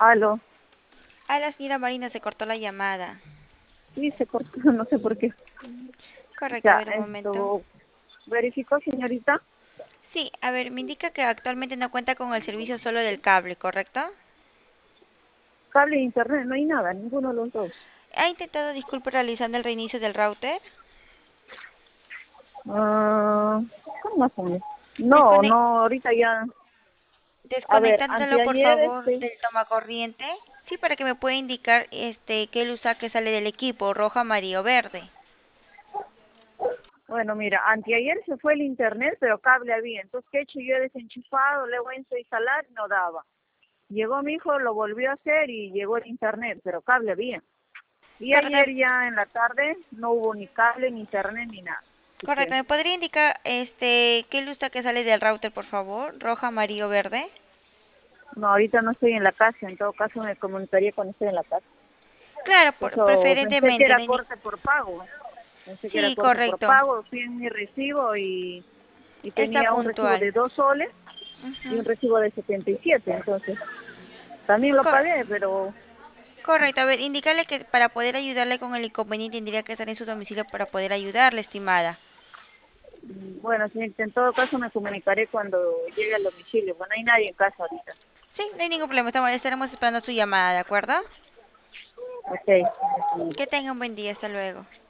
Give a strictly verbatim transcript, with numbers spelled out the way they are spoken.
Aló, A la señora Marina se cortó la llamada. sí, se cortó, no sé por qué. Correcto, a Ya, ver un momento. esto, verificó, señorita. Sí, a ver, me indica que actualmente no cuenta con el servicio solo del cable, ¿correcto? Cable de internet, no hay nada, ninguno de los dos. ¿Ha intentado, disculpe, realizando el reinicio del router? Ah, ¿cómo hacemos? No, Descone- no, ahorita ya. A ver, desconectándolo, por anteayer, favor, este, del tomacorriente. Sí, para que me pueda indicar este qué luz que sale del equipo, roja, amarillo, verde. bueno, mira, anteayer se fue el internet, pero cable había. Entonces, ¿qué he hecho? Yo he desenchufado, le voy a instalar, no daba. Llegó mi hijo, lo volvió a hacer y llegó el internet, pero cable había. Y Correcto, ayer ya en la tarde no hubo ni cable, ni internet, ni nada. Así correcto. que, ¿Me podría indicar este qué luz que sale del router, por favor? Roja, amarillo, verde. no, ahorita no estoy en la casa, en todo caso me comunicaría cuando esté en la casa. Claro, Por por- eso pensé que preferentemente, era no indi- corte por pago. Pensé que era Sí, corte por correcto. pago. Fui en mi recibo y, y Está tenía un recibo puntual. de dos soles y un Ujú. recibo de setenta y siete. Entonces, también lo Cor- pagué, pero correcto, a ver, indicarle que para poder ayudarle con el inconveniente tendría que estar en su domicilio para poder ayudarle, estimada. mm, bueno, sí, en todo caso me comunicaré cuando llegue al domicilio. Bueno, no hay nadie en casa ahorita. Sí, no hay ningún problema, estamos, estaremos esperando su llamada, ¿de acuerdo? Ok. Que tenga un buen día, hasta luego.